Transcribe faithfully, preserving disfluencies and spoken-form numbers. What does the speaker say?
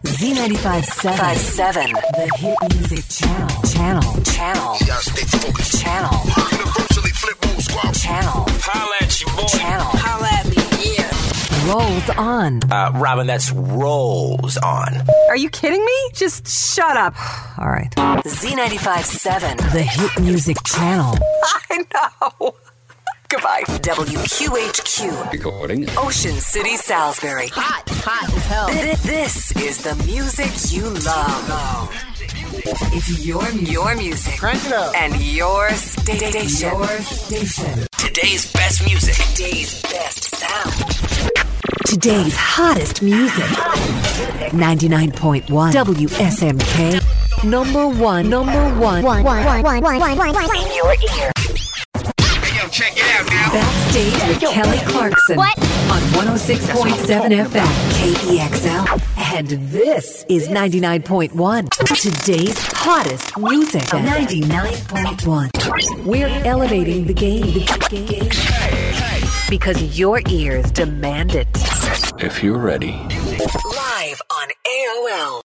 Z ninety-five point seven. The hit music channel. Channel. Channel. You gotta stay focused. Channel. Universally flip mode squad. Channel. Holla at you, boy. Channel. Holla at me, yeah. Rolls on. Uh, Robin, that's rolls on. Are you kidding me? Just shut up. All right. Z ninety-five point seven. The hit music channel. I know. Goodbye. W Q H Q. Recording. Ocean City, Salisbury. Hot. Hot as hell. Th- This is the music you love. It's your music. Your music. Crank it up. And your station. Your station. Today's best music. Today's best sound. Today's hottest music. ninety-nine point one W S M K. Number one. Number one. One, one, one, one, one, one, one, one. In your ear. Hey, yo, check it out now. Backstage with Kelly Clarkson. What? On one oh six point seven F M. K E X L. And this is ninety-nine point one. Today's hottest music. ninety-nine point one. We're elevating the game. The game. Because your ears demand it. If you're ready. Live on A O L.